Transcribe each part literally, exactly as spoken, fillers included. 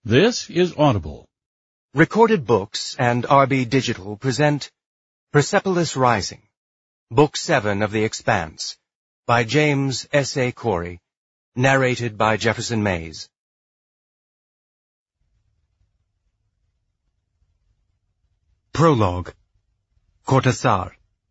This is Audible. Recorded Books and R B Digital present Persepolis Rising, Book seven of The Expanse, by James S A Corey, narrated by Jefferson Mays. Prologue. Cortázar.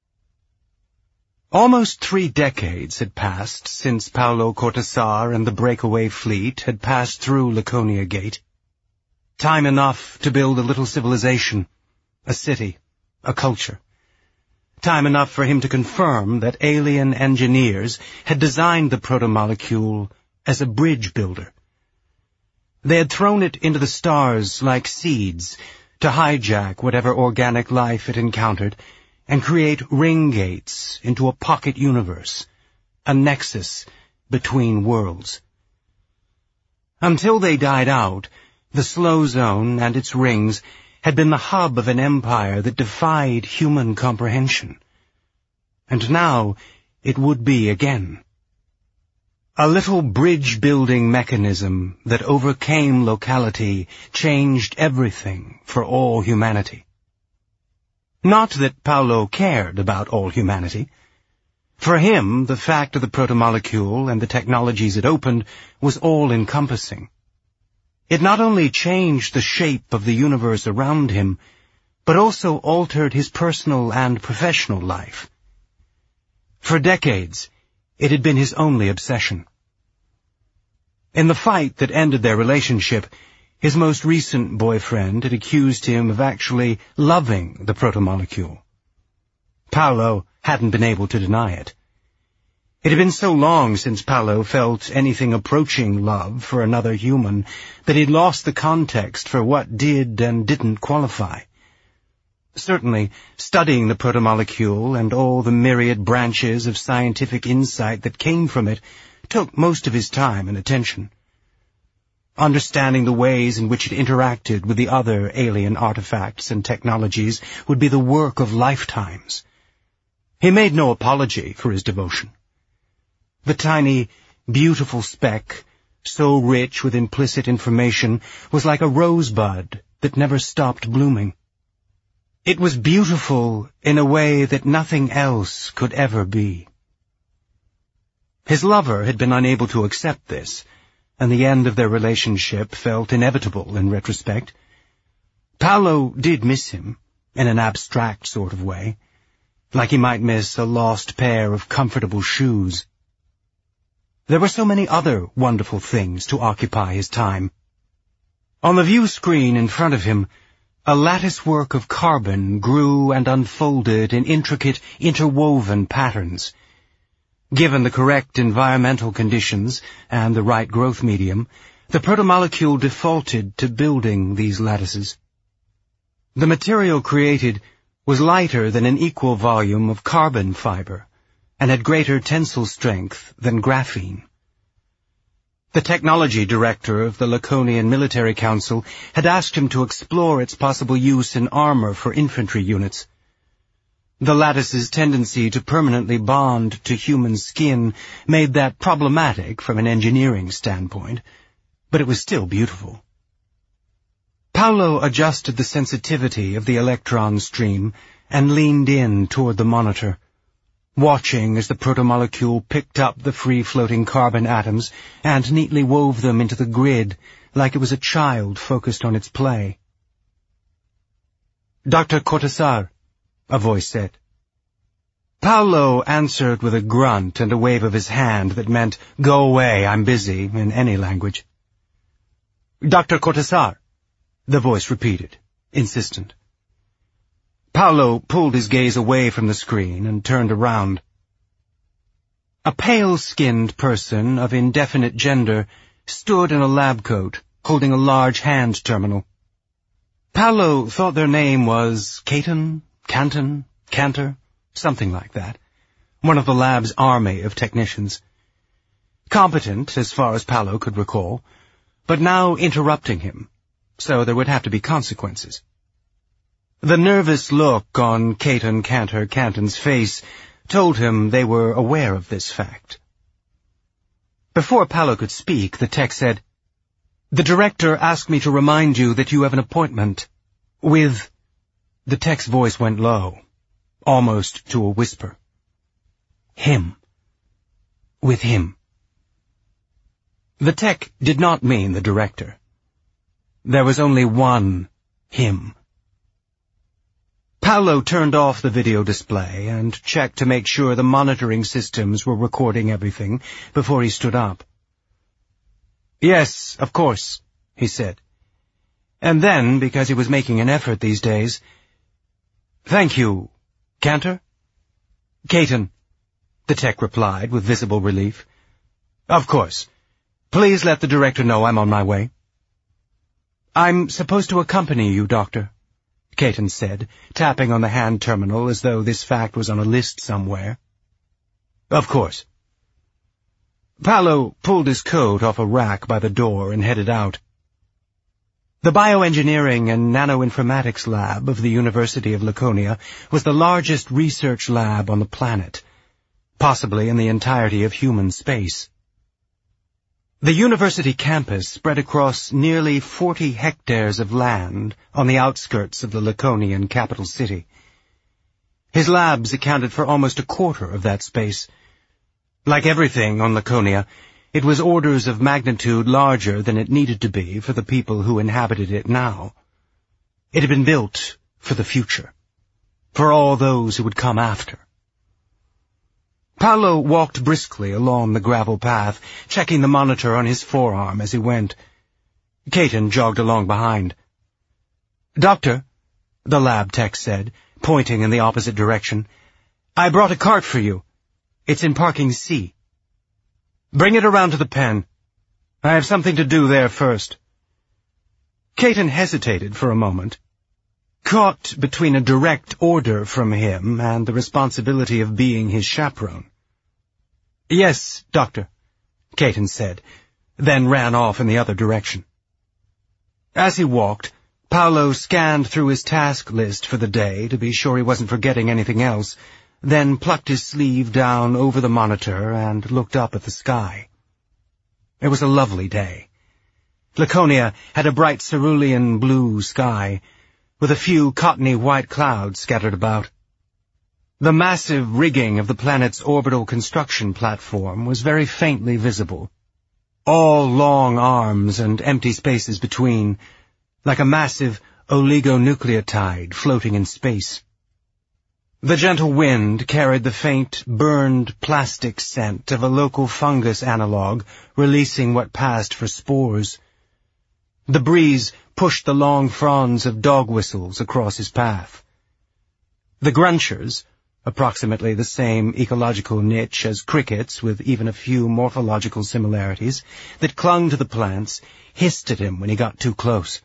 Almost three decades had passed since Paulo Cortázar and the breakaway fleet had passed through Laconia Gate. Time enough to build a little civilization, a city, a culture. Time enough for him to confirm that alien engineers had designed the protomolecule as a bridge builder. They had thrown it into the stars like seeds to hijack whatever organic life it encountered and create ring gates into a pocket universe, a nexus between worlds. Until they died out, the slow zone and its rings had been the hub of an empire that defied human comprehension. And now it would be again. A little bridge-building mechanism that overcame locality changed everything for all humanity. Not that Paulo cared about all humanity. For him, the fact of the protomolecule and the technologies it opened was all-encompassing. It not only changed the shape of the universe around him, but also altered his personal and professional life. For decades, it had been his only obsession. In the fight that ended their relationship, his most recent boyfriend had accused him of actually loving the protomolecule. Paulo hadn't been able to deny it. It had been so long since Paulo felt anything approaching love for another human that he'd lost the context for what did and didn't qualify. Certainly, studying the protomolecule and all the myriad branches of scientific insight that came from it took most of his time and attention. Understanding the ways in which it interacted with the other alien artifacts and technologies would be the work of lifetimes. He made no apology for his devotion. The tiny, beautiful speck, so rich with implicit information, was like a rosebud that never stopped blooming. It was beautiful in a way that nothing else could ever be. His lover had been unable to accept this, and the end of their relationship felt inevitable in retrospect. Paulo did miss him, in an abstract sort of way, like he might miss a lost pair of comfortable shoes. There were so many other wonderful things to occupy his time. On the view screen in front of him, a latticework of carbon grew and unfolded in intricate, interwoven patterns. Given the correct environmental conditions and the right growth medium, the protomolecule defaulted to building these lattices. The material created was lighter than an equal volume of carbon fiber, and had greater tensile strength than graphene. The technology director of the Laconian Military Council had asked him to explore its possible use in armor for infantry units. The lattice's tendency to permanently bond to human skin made that problematic from an engineering standpoint, but it was still beautiful. Paulo adjusted the sensitivity of the electron stream and leaned in toward the monitor, watching as the protomolecule picked up the free-floating carbon atoms and neatly wove them into the grid like it was a child focused on its play. "Doctor Cortázar," a voice said. Paulo answered with a grunt and a wave of his hand that meant, "Go away, I'm busy," in any language. "Doctor Cortázar," the voice repeated, insistent. Paulo pulled his gaze away from the screen and turned around. A pale-skinned person of indefinite gender stood in a lab coat, holding a large hand terminal. Paulo thought their name was Caton, Canton, Cantor, something like that, one of the lab's army of technicians. Competent, as far as Paulo could recall, but now interrupting him, so there would have to be consequences. The nervous look on Caton Cantor Canton's face told him they were aware of this fact. Before Paulo could speak, the tech said, The director asked me to remind you that you have an appointment with... The tech's voice went low, almost to a whisper. Him. With him. The tech did not mean the director. There was only one him. Paolo turned off the video display and checked to make sure the monitoring systems were recording everything before he stood up. Yes, of course, he said. And then, because he was making an effort these days, Thank you, Cantor? Caton, the tech replied with visible relief. Of course. Please let the director know I'm on my way. I'm supposed to accompany you, Doctor, Caton said, tapping on the hand terminal as though this fact was on a list somewhere. Of course. Paolo pulled his coat off a rack by the door and headed out. The bioengineering and nanoinformatics lab of the University of Laconia was the largest research lab on the planet, possibly in the entirety of human space. The university campus spread across nearly forty hectares of land on the outskirts of the Laconian capital city. His labs accounted for almost a quarter of that space. Like everything on Laconia, it was orders of magnitude larger than it needed to be for the people who inhabited it now. It had been built for the future, for all those who would come after. Paolo walked briskly along the gravel path, checking the monitor on his forearm as he went. Caton jogged along behind. Doctor, the lab tech said, pointing in the opposite direction, I brought a cart for you. It's in parking C. Bring it around to the pen. I have something to do there first. Caton hesitated for a moment, caught between a direct order from him and the responsibility of being his chaperone. Yes, Doctor, Caton said, then ran off in the other direction. As he walked, Paolo scanned through his task list for the day to be sure he wasn't forgetting anything else, then plucked his sleeve down over the monitor and looked up at the sky. It was a lovely day. Laconia had a bright cerulean blue sky, with a few cottony white clouds scattered about. The massive rigging of the planet's orbital construction platform was very faintly visible, all long arms and empty spaces between, like a massive oligonucleotide floating in space. The gentle wind carried the faint, burned plastic scent of a local fungus analog, releasing what passed for spores. The breeze pushed the long fronds of dog whistles across his path. The grunchers, approximately the same ecological niche as crickets with even a few morphological similarities, that clung to the plants, hissed at him when he got too close.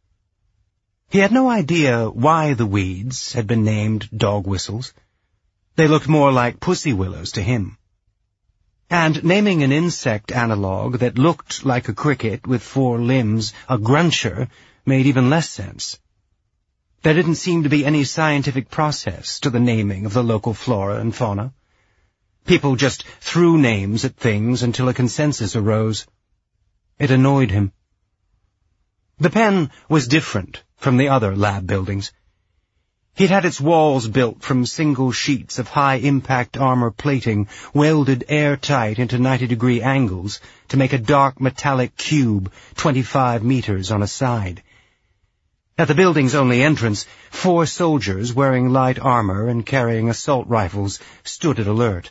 He had no idea why the weeds had been named dog whistles. They looked more like pussy willows to him. And naming an insect analog that looked like a cricket with four limbs a gruncher made even less sense. There didn't seem to be any scientific process to the naming of the local flora and fauna. People just threw names at things until a consensus arose. It annoyed him. The pen was different from the other lab buildings. He'd had its walls built from single sheets of high-impact armor plating welded airtight into ninety-degree angles to make a dark metallic cube twenty-five meters on a side. At the building's only entrance, four soldiers wearing light armor and carrying assault rifles stood at alert.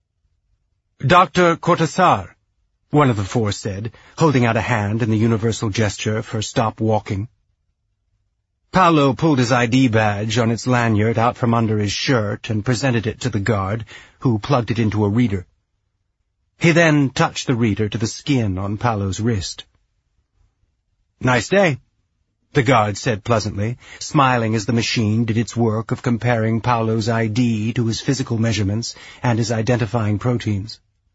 Doctor Cortázar, one of the four said, holding out a hand in the universal gesture for stop walking. Paolo pulled his I D badge on its lanyard out from under his shirt and presented it to the guard, who plugged it into a reader. He then touched the reader to the skin on Paolo's wrist. Nice day, the guard said pleasantly, smiling as the machine did its work of comparing Paolo's I D to his physical measurements and his identifying proteins.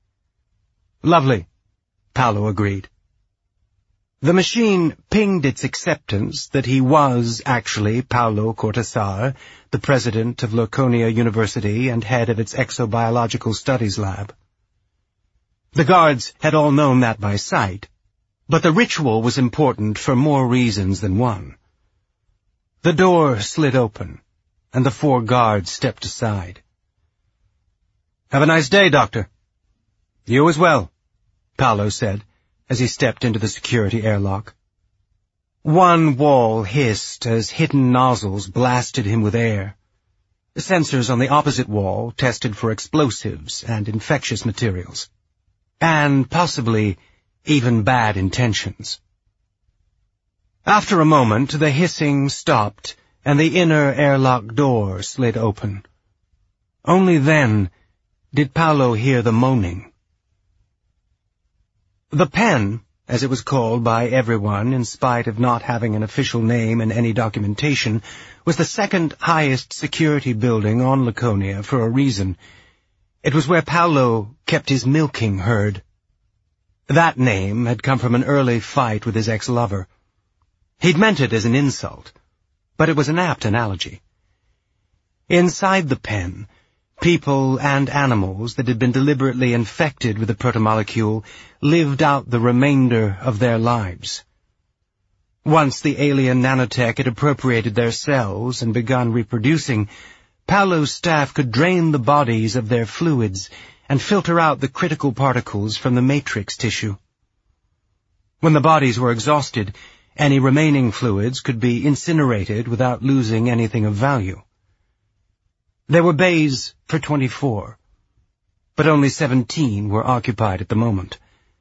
Lovely, Paolo agreed. The machine pinged its acceptance that he was actually Paolo Cortázar, the president of Laconia University and head of its exobiological studies lab. The guards had all known that by sight, But the ritual was important for more reasons than one. The door slid open, and the four guards stepped aside. "Have a nice day, Doctor." "You as well," Paolo said, as he stepped into the security airlock. One wall hissed as hidden nozzles blasted him with air. The sensors on the opposite wall tested for explosives and infectious materials, and possibly even bad intentions. After a moment, the hissing stopped, and the inner airlock door slid open. Only then did Paolo hear the moaning. The pen, as it was called by everyone in spite of not having an official name and any documentation, was the second highest security building on Laconia for a reason. It was where Paolo kept his milking herd. That name had come from an early fight with his ex-lover. He'd meant it as an insult, but it was an apt analogy. Inside the pen, people and animals that had been deliberately infected with the protomolecule lived out the remainder of their lives. Once the alien nanotech had appropriated their cells and begun reproducing, Paolo's staff could drain the bodies of their fluids and filter out the critical particles from the matrix tissue. When the bodies were exhausted, any remaining fluids could be incinerated without losing anything of value. There were bays for twenty-four, but only seventeen were occupied at the moment.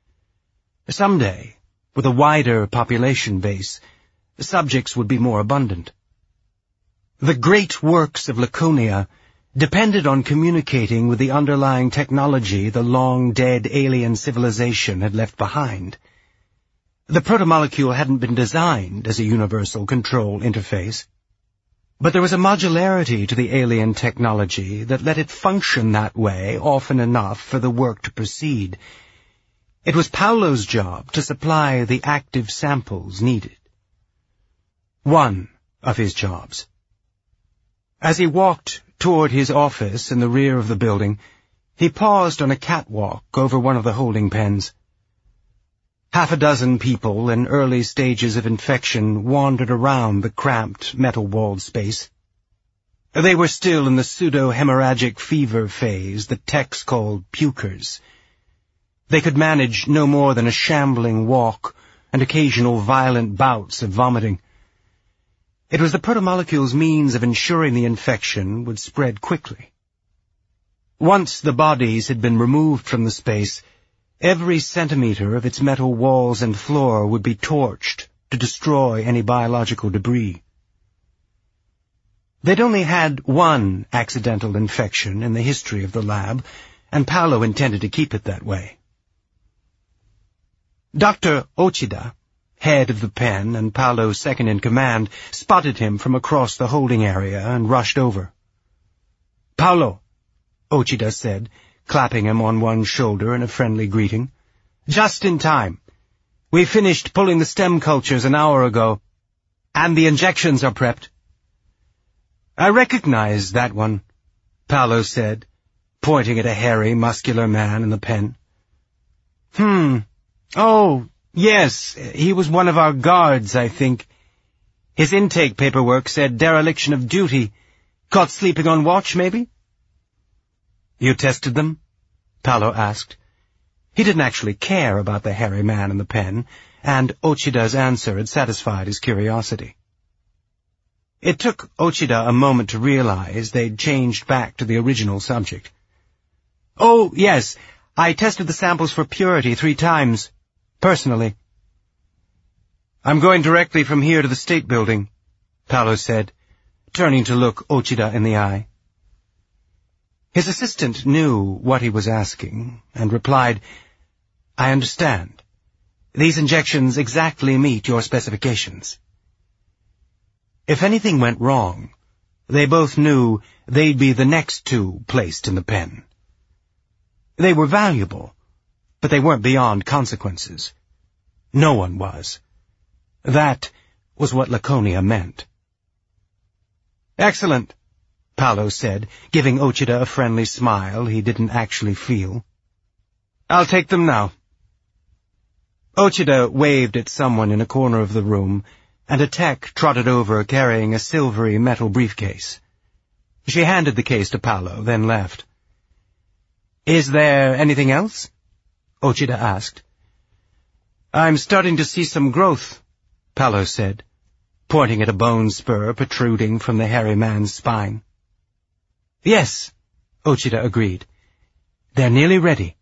Someday, with a wider population base, subjects would be more abundant. The great works of Laconia depended on communicating with the underlying technology the long-dead alien civilization had left behind. The protomolecule hadn't been designed as a universal control interface, but there was a modularity to the alien technology that let it function that way often enough for the work to proceed. It was Paolo's job to supply the active samples needed. One of his jobs. As he walked toward his office in the rear of the building, he paused on a catwalk over one of the holding pens. Half a dozen people in early stages of infection wandered around the cramped, metal-walled space. They were still in the pseudo-hemorrhagic fever phase that techs called pukers. They could manage no more than a shambling walk and occasional violent bouts of vomiting. It was the protomolecule's means of ensuring the infection would spread quickly. Once the bodies had been removed from the space, every centimeter of its metal walls and floor would be torched to destroy any biological debris. They'd only had one accidental infection in the history of the lab, and Paolo intended to keep it that way. Doctor Ochida, head of the pen and Paolo's second-in-command, spotted him from across the holding area and rushed over. "Paolo," Ochida said, clapping him on one shoulder in a friendly greeting. "Just in time. We finished pulling the stem cultures an hour ago, and the injections are prepped." "I recognize that one," Paolo said, pointing at a hairy, muscular man in the pen. Hmm. Oh, yes, he was one of our guards, I think. His intake paperwork said dereliction of duty. Caught sleeping on watch, maybe?" "You tested them?" Paolo asked. He didn't actually care about the hairy man in the pen, and Ochida's answer had satisfied his curiosity. It took Ochida a moment to realize they'd changed back to the original subject. "Oh, yes, I tested the samples for purity three times, personally." "I'm going directly from here to the State Building," Paolo said, turning to look Ochida in the eye. His assistant knew what he was asking, and replied, "I understand. These injections exactly meet your specifications." If anything went wrong, they both knew they'd be the next two placed in the pen. They were valuable, but they weren't beyond consequences. No one was. That was what Laconia meant. "Excellent," Paolo said, giving Ochida a friendly smile he didn't actually feel. "I'll take them now." Ochida waved at someone in a corner of the room, and a tech trotted over carrying a silvery metal briefcase. She handed the case to Paolo, then left. "Is there anything else?" Ochida asked. "I'm starting to see some growth," Paolo said, pointing at a bone spur protruding from the hairy man's spine. "Yes," Ochida agreed. "They're nearly ready."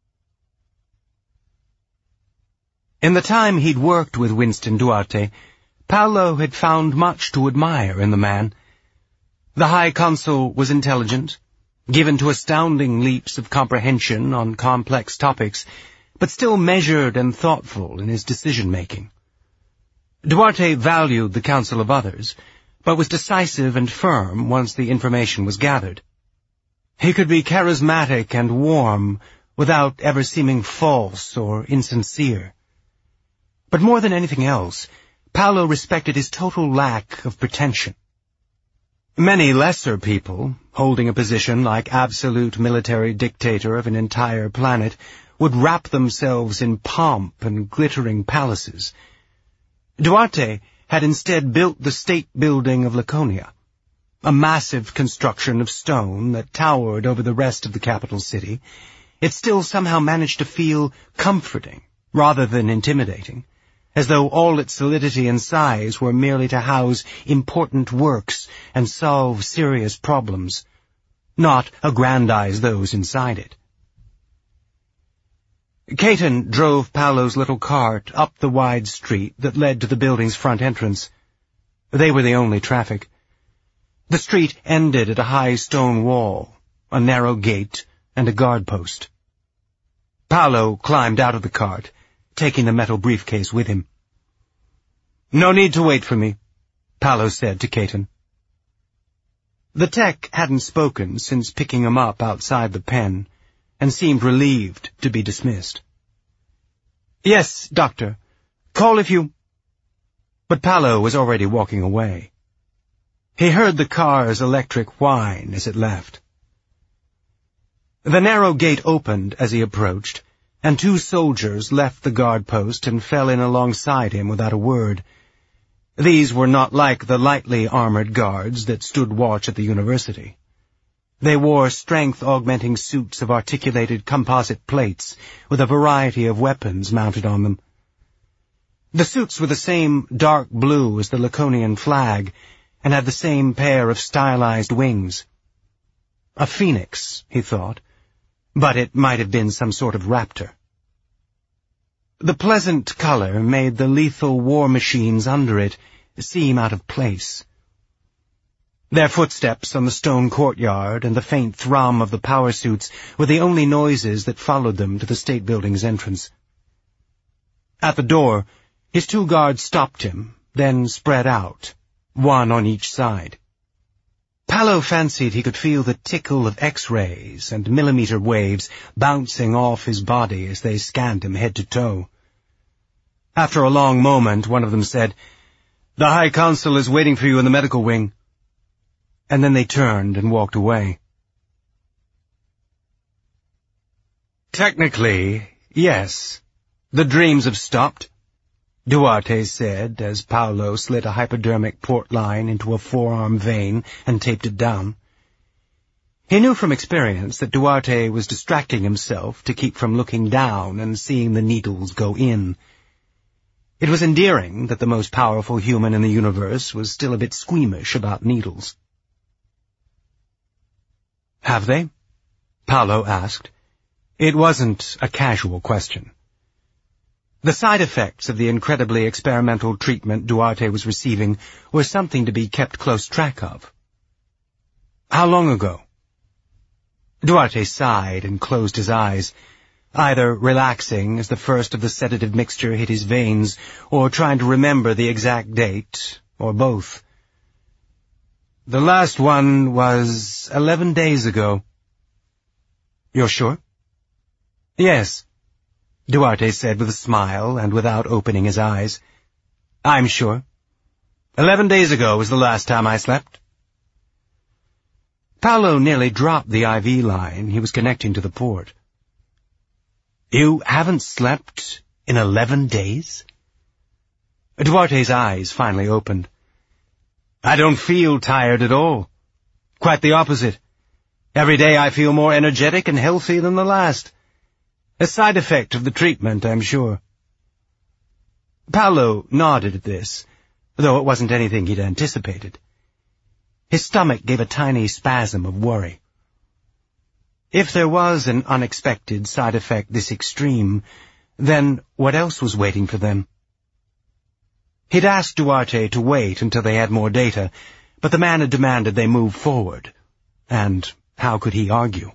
In the time he'd worked with Winston Duarte, Paolo had found much to admire in the man. The High Consul was intelligent, given to astounding leaps of comprehension on complex topics, but still measured and thoughtful in his decision-making. Duarte valued the counsel of others, but was decisive and firm once the information was gathered. He could be charismatic and warm without ever seeming false or insincere. But more than anything else, Paolo respected his total lack of pretension. Many lesser people, holding a position like absolute military dictator of an entire planet, would wrap themselves in pomp and glittering palaces. Duarte had instead built the state building of Laconia, a massive construction of stone that towered over the rest of the capital city. It still somehow managed to feel comforting rather than intimidating, as though all its solidity and size were merely to house important works and solve serious problems, not aggrandize those inside it. Caton drove Paolo's little cart up the wide street that led to the building's front entrance. They were the only traffic. The street ended at a high stone wall, a narrow gate, and a guard post. Paolo climbed out of the cart, taking the metal briefcase with him. "No need to wait for me," Paolo said to Caton. The tech hadn't spoken since picking him up outside the pen, and seemed relieved to be dismissed. "Yes, Doctor. Call if you—" But Paolo was already walking away. He heard the car's electric whine as it left. The narrow gate opened as he approached, and two soldiers left the guard post and fell in alongside him without a word. These were not like the lightly armored guards that stood watch at the university. They wore strength-augmenting suits of articulated composite plates with a variety of weapons mounted on them. The suits were the same dark blue as the Laconian flag and had the same pair of stylized wings. A phoenix, he thought, but it might have been some sort of raptor. The pleasant color made the lethal war machines under it seem out of place. Their footsteps on the stone courtyard and the faint thrum of the power suits were the only noises that followed them to the state building's entrance. At the door, his two guards stopped him, then spread out, one on each side. Paolo fancied he could feel the tickle of X-rays and millimeter waves bouncing off his body as they scanned him head to toe. After a long moment, one of them said, "The High Consul is waiting for you in the medical wing." And then they turned and walked away. "Technically, yes. The dreams have stopped," Duarte said as Paolo slid a hypodermic port line into a forearm vein and taped it down. He knew from experience that Duarte was distracting himself to keep from looking down and seeing the needles go in. It was endearing that the most powerful human in the universe was still a bit squeamish about needles. "Have they?" Paolo asked. It wasn't a casual question. The side effects of the incredibly experimental treatment Duarte was receiving were something to be kept close track of. "How long ago?" Duarte sighed and closed his eyes, either relaxing as the first of the sedative mixture hit his veins, or trying to remember the exact date, or both. "The last one was eleven days ago." "You're sure?" "Yes," Duarte said with a smile and without opening his eyes. "I'm sure. Eleven days ago was the last time I slept." Paolo nearly dropped the I V line he was connecting to the port. "You haven't slept In eleven days? Duarte's eyes finally opened. I don't feel tired at all. Quite the opposite. Every day I feel more energetic and healthy than the last. A side effect of the treatment, I'm sure. Paolo nodded at this, though it wasn't anything he'd anticipated. His stomach gave a tiny spasm of worry. If there was an unexpected side effect this extreme, then what else was waiting for them? He'd asked Duarte to wait until they had more data, but the man had demanded they move forward, and how could he argue?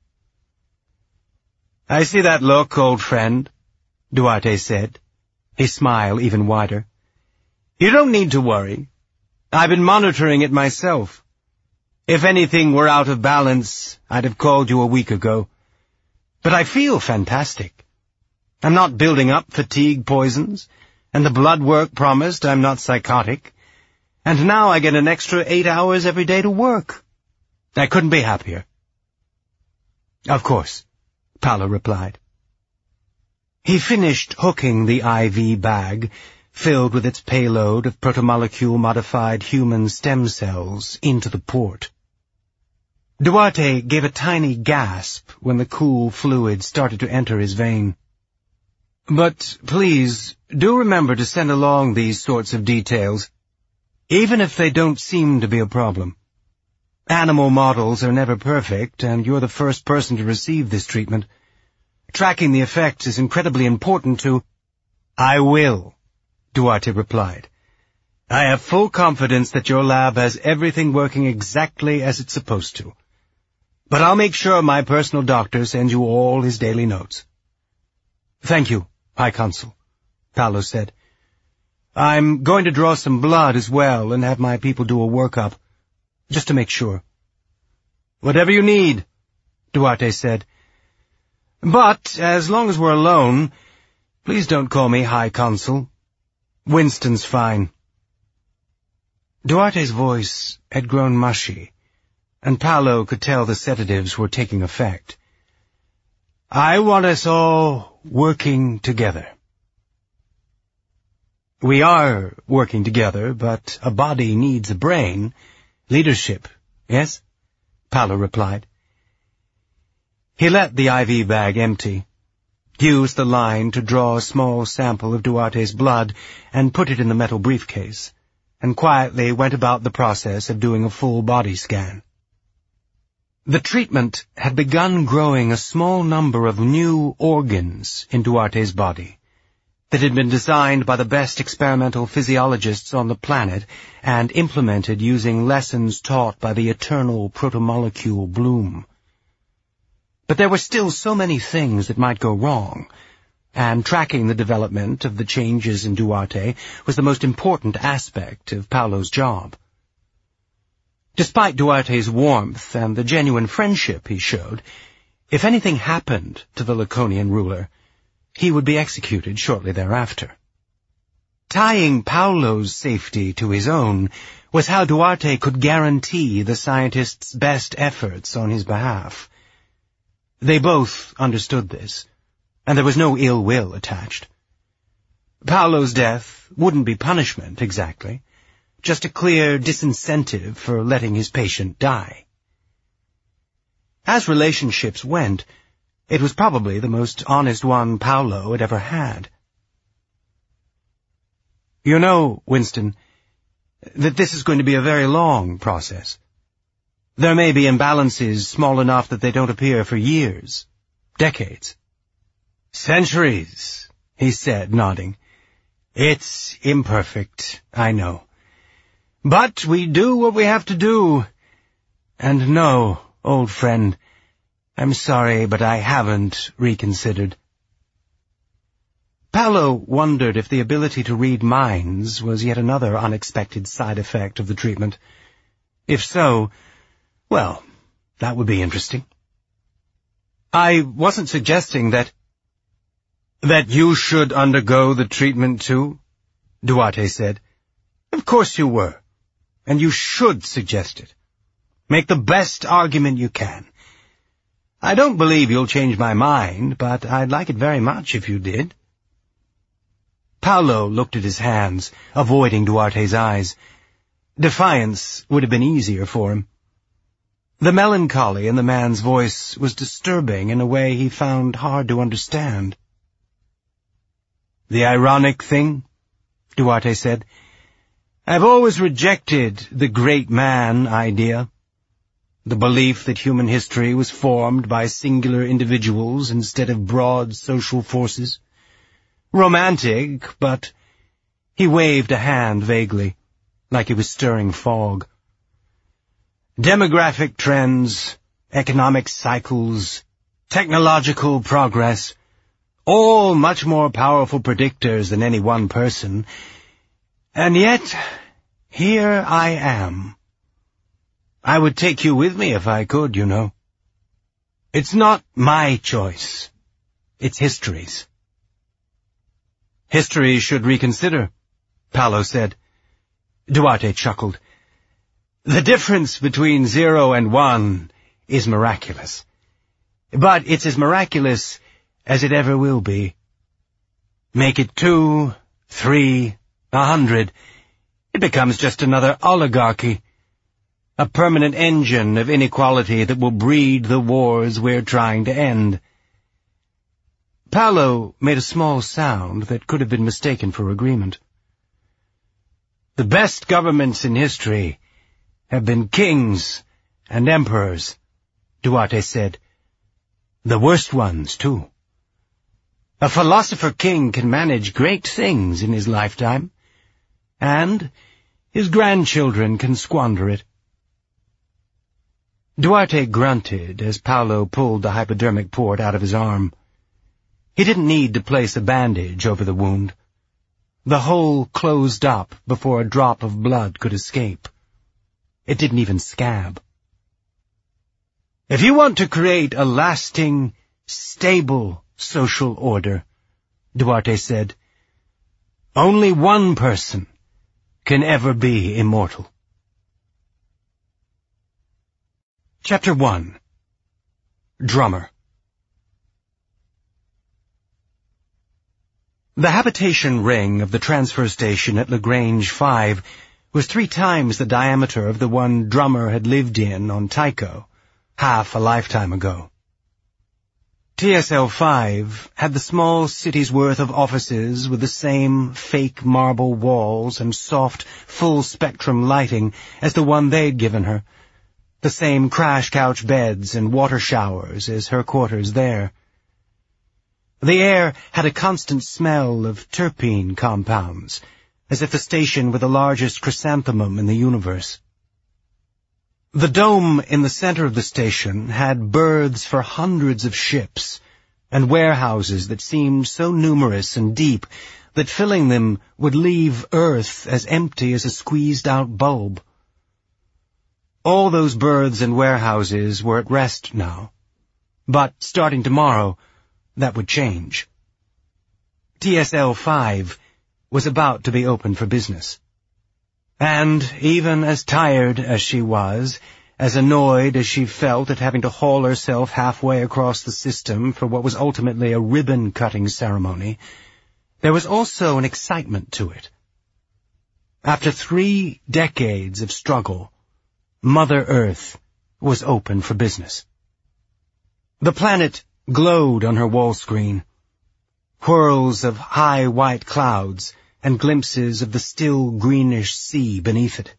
I see that look, old friend, Duarte said, his smile even wider. You don't need to worry. I've been monitoring it myself. If anything were out of balance, I'd have called you a week ago. But I feel fantastic. I'm not building up fatigue poisons, and the blood work promised I'm not psychotic. And now I get an extra eight hours every day to work. I couldn't be happier. Of course, Paolo replied. He finished hooking the I V bag, filled with its payload of protomolecule-modified human stem cells, into the port. Duarte gave a tiny gasp when the cool fluid started to enter his vein. But please, do remember to send along these sorts of details, even if they don't seem to be a problem. Animal models are never perfect, and you're the first person to receive this treatment. Tracking the effects is incredibly important to— I will, Duarte replied. I have full confidence that your lab has everything working exactly as it's supposed to. But I'll make sure my personal doctor sends you all his daily notes. Thank you, High Consul, Paolo said. I'm going to draw some blood as well and have my people do a workup, just to make sure. Whatever you need, Duarte said. But, as long as we're alone, please don't call me High Consul. Winston's fine. Duarte's voice had grown mushy, and Paolo could tell the sedatives were taking effect. I want us all working together. We are working together, but a body needs a brain. Leadership, yes? Paolo replied. He let the I V bag empty, used the line to draw a small sample of Duarte's blood and put it in the metal briefcase, and quietly went about the process of doing a full body scan. The treatment had begun growing a small number of new organs in Duarte's body that had been designed by the best experimental physiologists on the planet and implemented using lessons taught by the eternal protomolecule Bloom. But there were still so many things that might go wrong, and tracking the development of the changes in Duarte was the most important aspect of Paolo's job. Despite Duarte's warmth and the genuine friendship he showed, if anything happened to the Laconian ruler, he would be executed shortly thereafter. Tying Paolo's safety to his own was how Duarte could guarantee the scientist's best efforts on his behalf. They both understood this, and there was no ill will attached. Paolo's death wouldn't be punishment, exactly, just a clear disincentive for letting his patient die. As relationships went, it was probably the most honest one Paolo had ever had. You know, Winston, that this is going to be a very long process. There may be imbalances small enough that they don't appear for years, decades. Centuries, he said, nodding. It's imperfect, I know. But we do what we have to do. And no, old friend, I'm sorry, but I haven't reconsidered. Paolo wondered if the ability to read minds was yet another unexpected side effect of the treatment. If so, well, that would be interesting. I wasn't suggesting that... That you should undergo the treatment too, Duarte said. Of course you were, and you should suggest it. Make the best argument you can. I don't believe you'll change my mind, but I'd like it very much if you did. Paolo looked at his hands, avoiding Duarte's eyes. Defiance would have been easier for him. The melancholy in the man's voice was disturbing in a way he found hard to understand. "The ironic thing," Duarte said, "I've always rejected the great man idea, the belief that human history was formed by singular individuals instead of broad social forces. Romantic, but—" He waved a hand vaguely, like he was stirring fog. "Demographic trends, economic cycles, technological progress, all much more powerful predictors than any one person. And yet, here I am. I would take you with me if I could, you know. It's not my choice. It's history's." "History should reconsider," Paolo said. Duarte chuckled. "The difference between zero and one is miraculous. But it's as miraculous as it ever will be. Make it two, three, a hundred, it becomes just another oligarchy, a permanent engine of inequality that will breed the wars we're trying to end." Paolo made a small sound that could have been mistaken for agreement. "The best governments in history have been kings and emperors," Duarte said. "The worst ones, too. A philosopher-king can manage great things in his lifetime, and his grandchildren can squander it." Duarte grunted as Paolo pulled the hypodermic port out of his arm. He didn't need to place a bandage over the wound. The hole closed up before a drop of blood could escape. It didn't even scab. "If you want to create a lasting, stable social order," Duarte said, "only one person can ever be immortal." Chapter one. Drummer. The habitation ring of the transfer station at Lagrange five was three times the diameter of the one Drummer had lived in on Tycho, half a lifetime ago. T S L five had the small city's worth of offices with the same fake marble walls and soft, full-spectrum lighting as the one they'd given her, the same crash-couch beds and water showers as her quarters there. The air had a constant smell of terpene compounds, as if the station were the largest chrysanthemum in the universe. The dome in the center of the station had berths for hundreds of ships, and warehouses that seemed so numerous and deep that filling them would leave Earth as empty as a squeezed-out bulb. All those berths and warehouses were at rest now, but starting tomorrow, that would change. T S L five was about to be open for business. And even as tired as she was, as annoyed as she felt at having to haul herself halfway across the system for what was ultimately a ribbon-cutting ceremony, there was also an excitement to it. After three decades of struggle, Mother Earth was open for business. The planet glowed on her wall screen. Whirls of high white clouds and glimpses of the still greenish sea beneath it.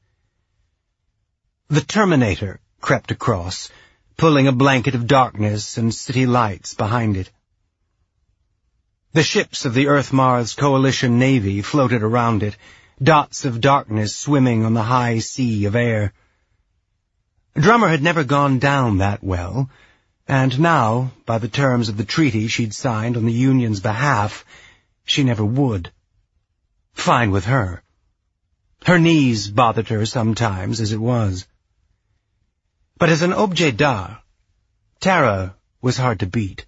The Terminator crept across, pulling a blanket of darkness and city lights behind it. The ships of the Earth-Mars Coalition Navy floated around it, dots of darkness swimming on the high sea of air. Drummer had never gone down that well, and now, by the terms of the treaty she'd signed on the Union's behalf, she never would. Fine with her. Her knees bothered her sometimes as it was. But as an objet d'art, Terra was hard to beat.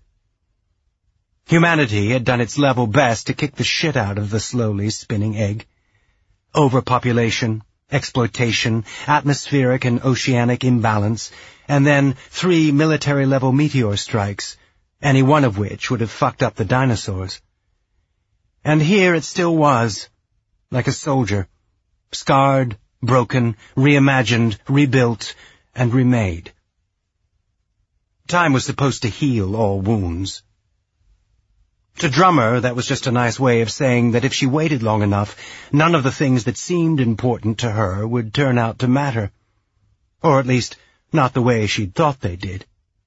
Humanity had done its level best to kick the shit out of the slowly spinning egg. Overpopulation, exploitation, atmospheric and oceanic imbalance, and then three military-level meteor strikes, any one of which would have fucked up the dinosaurs. And here it still was, like a soldier, scarred, broken, reimagined, rebuilt, and remade. Time was supposed to heal all wounds. To Drummer, that was just a nice way of saying that if she waited long enough, none of the things that seemed important to her would turn out to matter. Or at least, not the way she'd thought they did.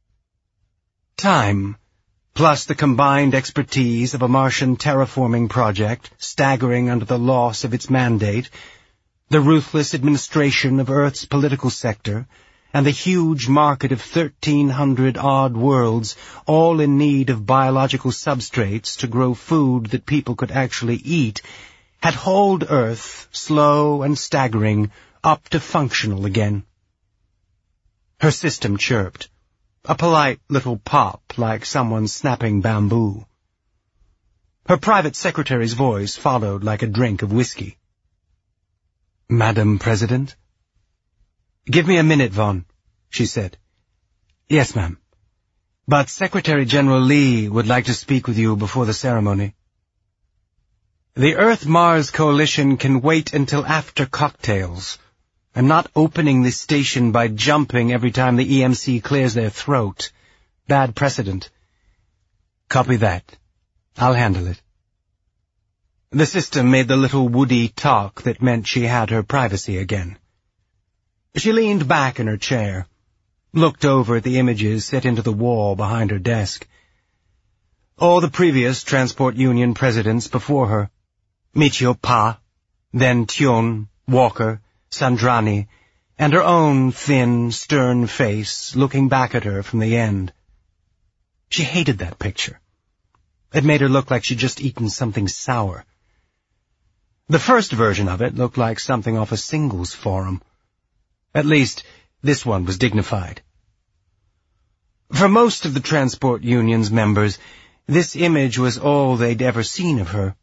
Time, plus the combined expertise of a Martian terraforming project, staggering under the loss of its mandate, the ruthless administration of Earth's political sector, and the huge market of thirteen hundred odd worlds, all in need of biological substrates to grow food that people could actually eat, had hauled Earth, slow and staggering, up to functional again. Her system chirped, a polite little pop like someone snapping bamboo. Her private secretary's voice followed like a drink of whiskey. "Madam President?" "Give me a minute, Vaughn," she said. "Yes, ma'am. But Secretary General Lee would like to speak with you before the ceremony." "The Earth-Mars Coalition can wait until after cocktails. I'm not opening this station by jumping every time the E M C clears their throat. Bad precedent." "Copy that. I'll handle it." The system made the little woody talk that meant she had her privacy again. She leaned back in her chair, looked over at the images set into the wall behind her desk. All the previous Transport Union presidents before her, Michio Pa, then Tion, Walker, Sandrani, and her own thin, stern face looking back at her from the end. She hated that picture. It made her look like she'd just eaten something sour. The first version of it looked like something off a singles forum. At least, this one was dignified. For most of the Transport Union's members, this image was all they'd ever seen of her.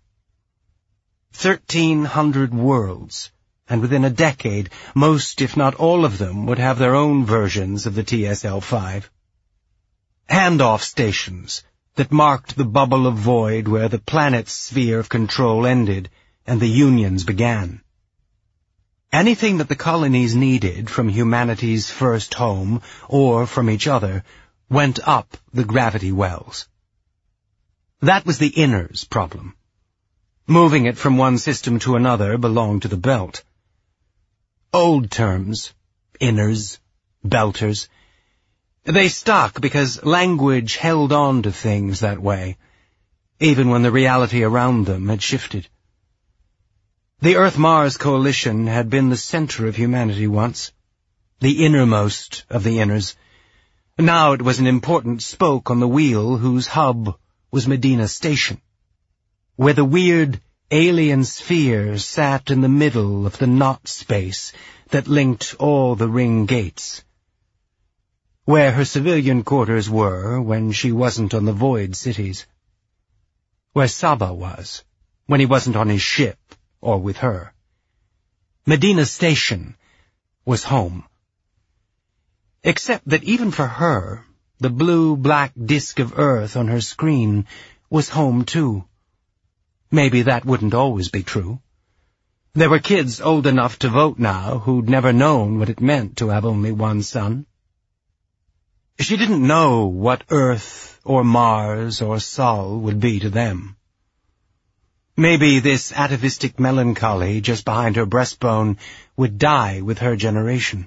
Thirteen hundred worlds, and within a decade, most, if not all of them, would have their own versions of the T S L five. Handoff stations that marked the bubble of void where the planet's sphere of control ended and the Union's began. Anything that the colonies needed from humanity's first home, or from each other, went up the gravity wells. That was the Inner's problem. Moving it from one system to another belonged to the Belt. Old terms, Inners, Belters, they stuck because language held on to things that way, even when the reality around them had shifted. The Earth-Mars Coalition had been the center of humanity once, the innermost of the Inners. Now it was an important spoke on the wheel whose hub was Medina Station, where the weird alien sphere sat in the middle of the knot space that linked all the ring gates, where her civilian quarters were when she wasn't on the Void cities, where Saba was when he wasn't on his ship or with her. Medina Station was home. Except that even for her, the blue-black disk of Earth on her screen was home too. Maybe that wouldn't always be true. There were kids old enough to vote now who'd never known what it meant to have only one son. She didn't know what Earth or Mars or Sol would be to them. Maybe this atavistic melancholy just behind her breastbone would die with her generation.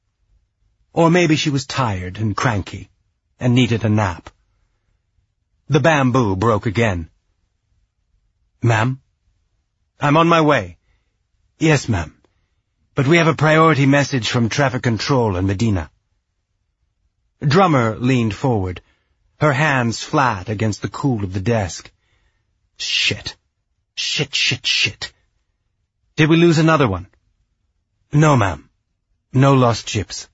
Or maybe she was tired and cranky and needed a nap. The bamboo broke again. "Ma'am?" "I'm on my way." "Yes, ma'am. But we have a priority message from traffic control in Medina." Drummer leaned forward, her hands flat against the cool of the desk. Shit. Shit, shit, shit. Did we lose another one? "No, ma'am. No lost ships."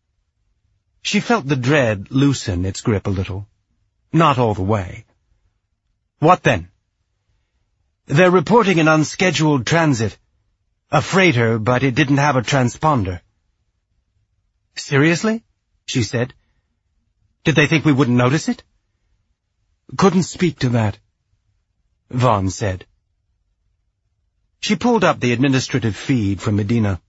She felt the dread loosen its grip a little. Not all the way. "What then?" "They're reporting an unscheduled transit. A freighter, but it didn't have a transponder." "Seriously?" she said. "Did they think we wouldn't notice it?" "Couldn't speak to that," Vaughn said. She pulled up the administrative feed from Medina.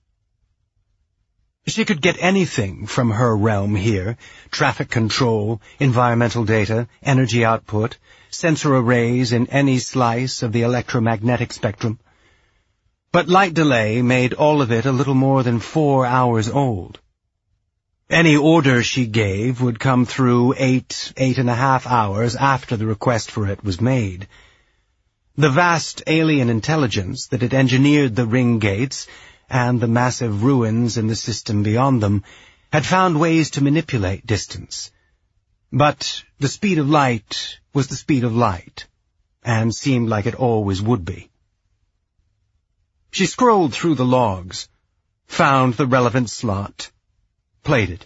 She could get anything from her realm here: traffic control, environmental data, energy output, sensor arrays in any slice of the electromagnetic spectrum. But light delay made all of it a little more than four hours old. Any order she gave would come through eight, eight and a half hours after the request for it was made. The vast alien intelligence that had engineered the ring gates and the massive ruins in the system beyond them had found ways to manipulate distance. But the speed of light was the speed of light, and seemed like it always would be. She scrolled through the logs, found the relevant slot, played it.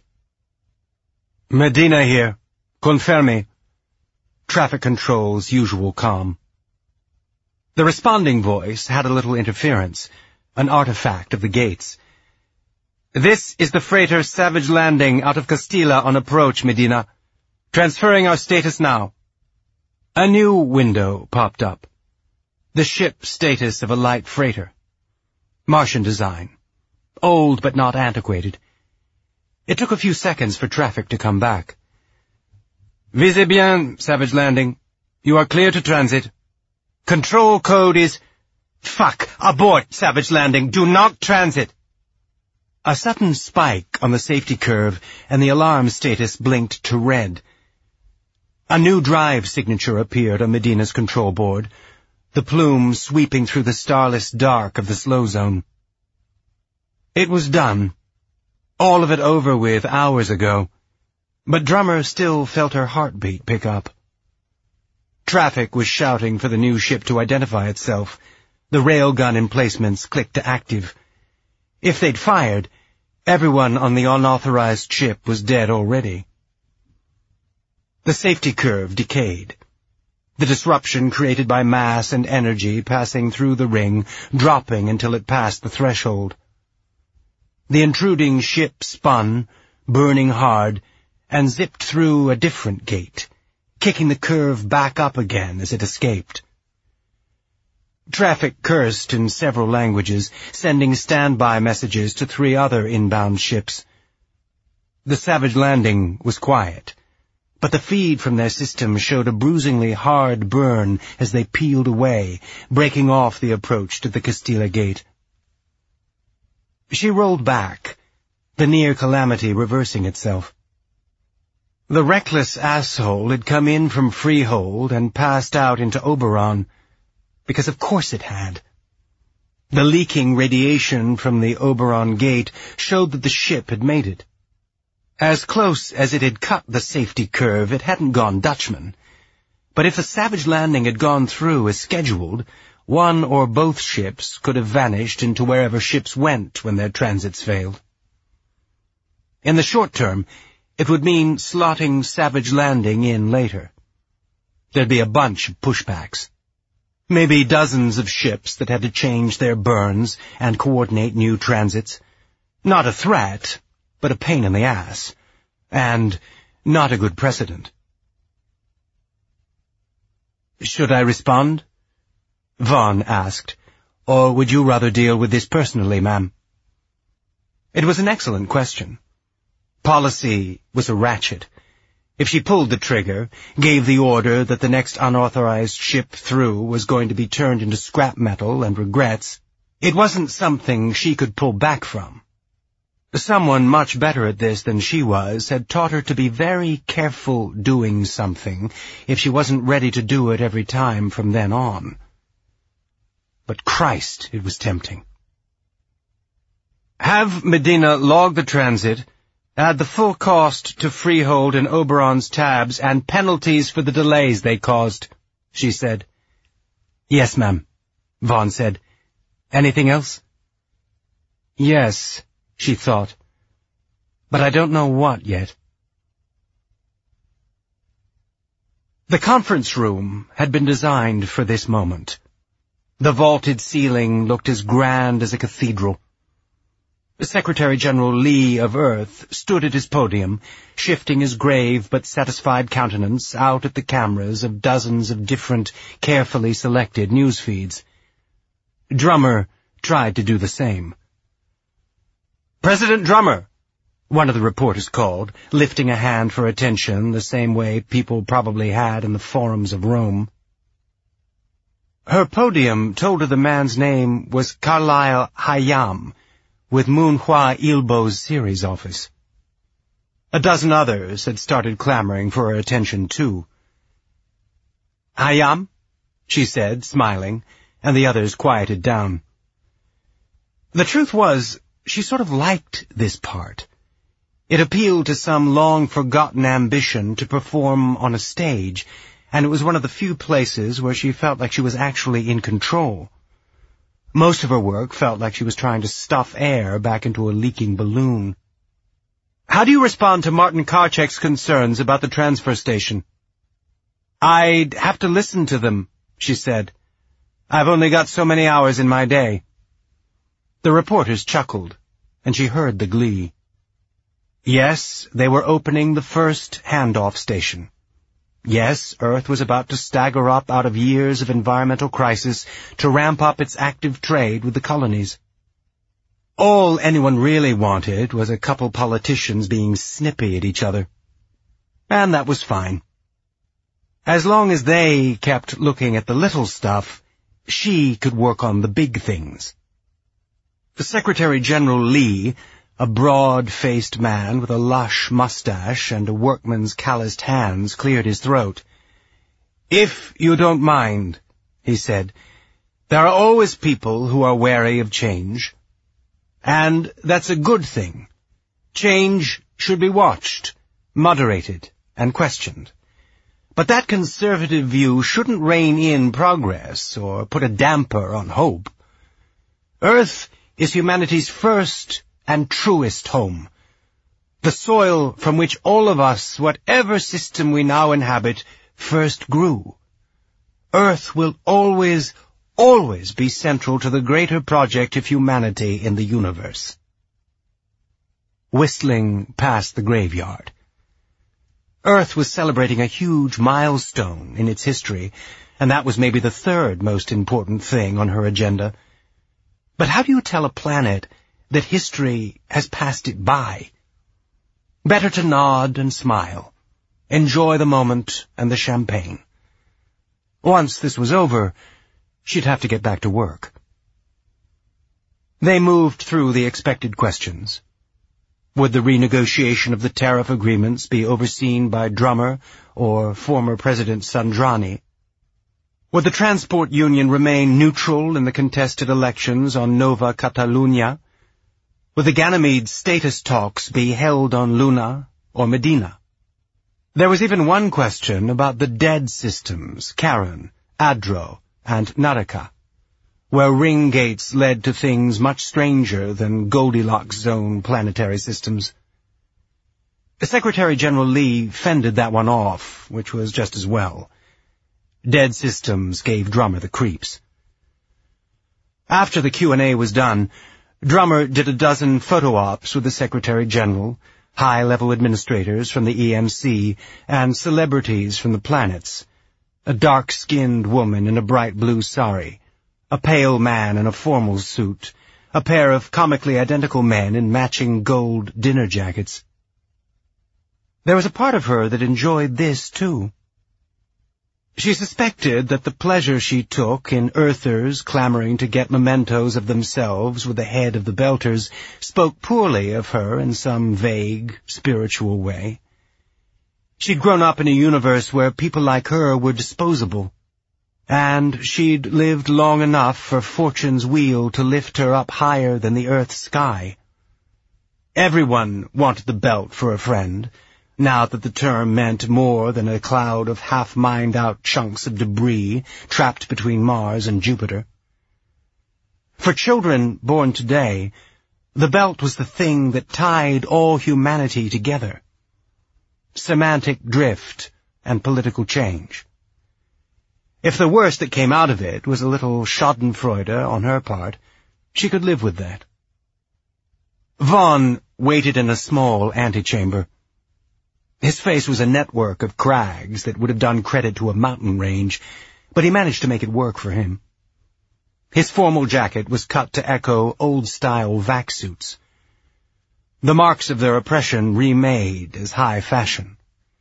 Medina here. Confermi. Traffic control's usual calm. The responding voice had a little interference, an artifact of the gates. This is the freighter Savage Landing out of Castilla on approach, Medina. Transferring our status now. A new window popped up. The ship status of a light freighter. Martian design. Old but not antiquated. It took a few seconds for traffic to come back. Visez bien, Savage Landing. You are clear to transit. Control code is... Fuck! Abort, Savage Landing! Do not transit! A sudden spike on the safety curve, and the alarm status blinked to red. A new drive signature appeared on Medina's control board, the plume sweeping through the starless dark of the slow zone. It was done. All of it over with hours ago, but Drummer still felt her heartbeat pick up. Traffic was shouting for the new ship to identify itself. The railgun emplacements clicked to active. If they'd fired, everyone on the unauthorized ship was dead already. The safety curve decayed. The disruption created by mass and energy passing through the ring, dropping until it passed the threshold. The intruding ship spun, burning hard, and zipped through a different gate, kicking the curve back up again as it escaped. Traffic cursed in several languages, sending standby messages to three other inbound ships. The Savage Landing was quiet, but the feed from their system showed a bruisingly hard burn as they peeled away, breaking off the approach to the Castilla gate. She rolled back, the near calamity reversing itself. The reckless asshole had come in from Freehold and passed out into Oberon, because of course it had. The leaking radiation from the Oberon gate showed that the ship had made it. As close as it had cut the safety curve, it hadn't gone Dutchman. But if the Savage Landing had gone through as scheduled, one or both ships could have vanished into wherever ships went when their transits failed. In the short term, it would mean slotting Savage Landing in later. There'd be a bunch of pushbacks. Maybe dozens of ships that had to change their burns and coordinate new transits. Not a threat, but a pain in the ass. And not a good precedent. Should I respond? Vaughn asked. Or would you rather deal with this personally, ma'am? It was an excellent question. Policy was a ratchet. If she pulled the trigger, gave the order that the next unauthorized ship through was going to be turned into scrap metal and regrets, it wasn't something she could pull back from. Someone much better at this than she was had taught her to be very careful doing something if she wasn't ready to do it every time from then on. But Christ, it was tempting. Have Medina log the transit, add the full cost to Freehold and Oberon's tabs and penalties for the delays they caused, she said. Yes, ma'am, Vaughn said. Anything else? Yes, she thought. But I don't know what yet. The conference room had been designed for this moment. The vaulted ceiling looked as grand as a cathedral. Secretary-General Lee of Earth stood at his podium, shifting his grave but satisfied countenance out at the cameras of dozens of different, carefully selected news feeds. Drummer tried to do the same. "President Drummer," one of the reporters called, lifting a hand for attention the same way people probably had in the forums of Rome. Her podium told her the man's name was Carlyle Hayam, with Moon Hua Ilbo's series office. A dozen others had started clamoring for her attention, too. "Hayam?" she said, smiling, and the others quieted down. The truth was, she sort of liked this part. It appealed to some long-forgotten ambition to perform on a stage, and it was one of the few places where she felt like she was actually in control. Most of her work felt like she was trying to stuff air back into a leaking balloon. "How do you respond to Martin Karchek's concerns about the transfer station?" "I'd have to listen to them," she said. "I've only got so many hours in my day." The reporters chuckled, and she heard the glee. Yes, they were opening the first handoff station. Yes, Earth was about to stagger up out of years of environmental crisis to ramp up its active trade with the colonies. All anyone really wanted was a couple politicians being snippy at each other. And that was fine. As long as they kept looking at the little stuff, she could work on the big things. The Secretary-General Lee, a broad-faced man with a lush mustache and a workman's calloused hands, cleared his throat. "If you don't mind," he said, "there are always people who are wary of change. And that's a good thing. Change should be watched, moderated, and questioned. But that conservative view shouldn't rein in progress or put a damper on hope. Earth is humanity's first and truest home, the soil from which all of us, whatever system we now inhabit, first grew. Earth will always, always be central to the greater project of humanity in the universe." Whistling past the graveyard. Earth was celebrating a huge milestone in its history, and that was maybe the third most important thing on her agenda. But how do you tell a planet that history has passed it by? Better to nod and smile, enjoy the moment and the champagne. Once this was over, she'd have to get back to work. They moved through the expected questions. Would the renegotiation of the tariff agreements be overseen by Drummer or former President Sandrani? Would the transport union remain neutral in the contested elections on Nova Catalunya? Would the Ganymede status talks be held on Luna or Medina? There was even one question about the dead systems, Charon, Adro, and Naraka, where ring gates led to things much stranger than Goldilocks zone planetary systems. Secretary-General Lee fended that one off, which was just as well. Dead systems gave Drummer the creeps. After the Q and A was done, Drummer did a dozen photo ops with the Secretary-General, high-level administrators from the E M C, and celebrities from the planets. A dark-skinned woman in a bright blue sari, a pale man in a formal suit, a pair of comically identical men in matching gold dinner jackets. There was a part of her that enjoyed this, too. She suspected that the pleasure she took in Earthers clamoring to get mementos of themselves with the head of the Belters spoke poorly of her in some vague, spiritual way. She'd grown up in a universe where people like her were disposable, and she'd lived long enough for Fortune's wheel to lift her up higher than the Earth's sky. Everyone wanted the Belt for a friend, now that the term meant more than a cloud of half-mined-out chunks of debris trapped between Mars and Jupiter. For children born today, the Belt was the thing that tied all humanity together. Semantic drift and political change. If the worst that came out of it was a little schadenfreude on her part, she could live with that. Vaughn waited in a small antechamber. His face was a network of crags that would have done credit to a mountain range, but he managed to make it work for him. His formal jacket was cut to echo old-style vac suits, the marks of their oppression remade as high fashion.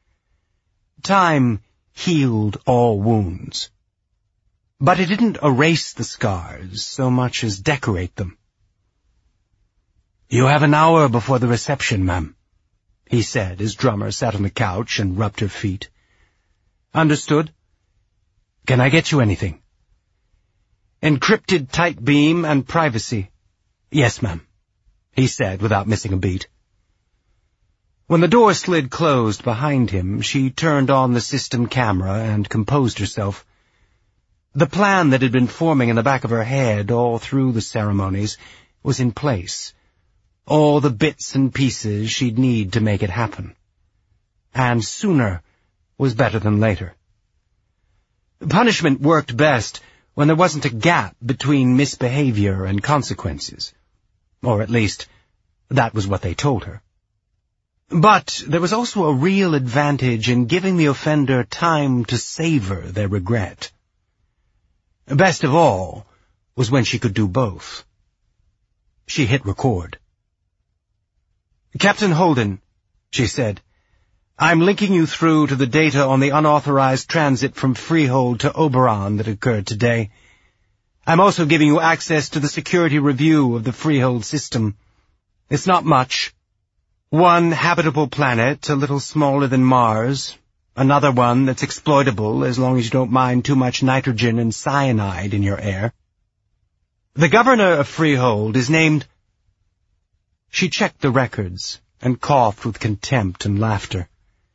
Time healed all wounds, but it didn't erase the scars so much as decorate them. "You have an hour before the reception, ma'am," he said as Drummer sat on the couch and rubbed her feet. "Understood. Can I get you anything?" "Encrypted tight beam and privacy." "Yes, ma'am," he said without missing a beat. When the door slid closed behind him, she turned on the system camera and composed herself. The plan that had been forming in the back of her head all through the ceremonies was in place. All the bits and pieces she'd need to make it happen. And sooner was better than later. Punishment worked best when there wasn't a gap between misbehavior and consequences. Or at least, that was what they told her. But there was also a real advantage in giving the offender time to savor their regret. Best of all was when she could do both. She hit record. "Captain Holden," she said, "I'm linking you through to the data on the unauthorized transit from Freehold to Oberon that occurred today. I'm also giving you access to the security review of the Freehold system. It's not much. One habitable planet, a little smaller than Mars. Another one that's exploitable as long as you don't mind too much nitrogen and cyanide in your air. The governor of Freehold is named—" She checked the records and coughed with contempt and laughter.